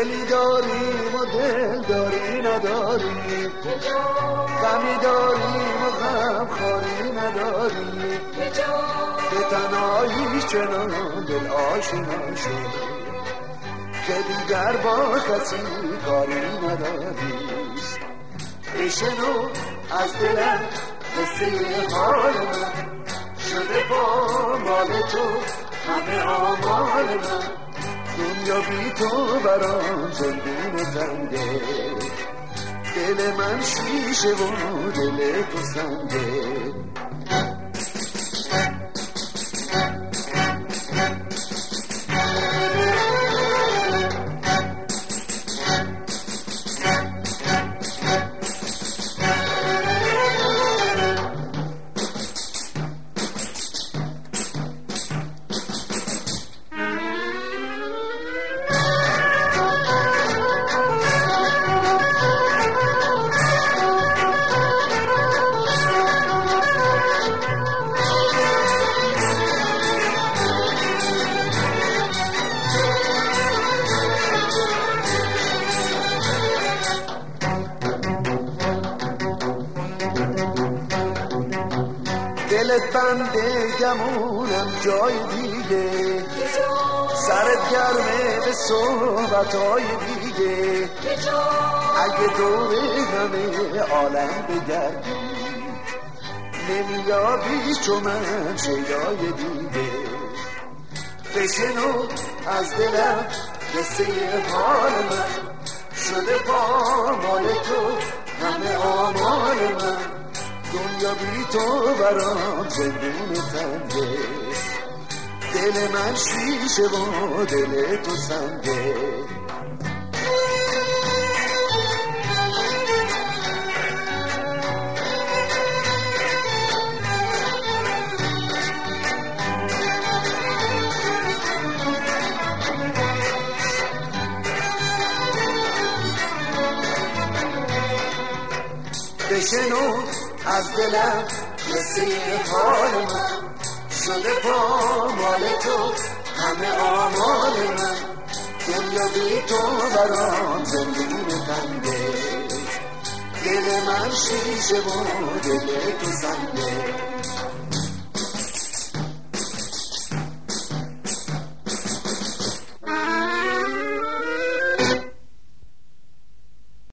دلی داریم و دل داری نداریم، غمی داریم و غم خاری نداریم، به تنهاییش چنان دل آشنا شد که دیگر با کسی کاری نداریم. بشنو از دلم قصه حال من، شده با مال تو همه آمال من. دنیا بی تو برام زندون تنگه، دل من شیشه و دل تو سنگه. دلت بنده گمونم جای دیگه، سرت گرمه به صحبتهای دیگه. اگه دور همه عالم بگردی نمیابی چو من شیدای دیگه. بشنو از دلم قصه حال من، شده پامال تو همه آمال من. دنیا بی تو برام زندون تنگه، دل من شیشه و دل تو سنگه. بشنو از دلم قصه حال من، شده پامال تو همه آمال من. دنیا بی تو برام زندون تنگه، دل من شیشه و دل تو سنگه.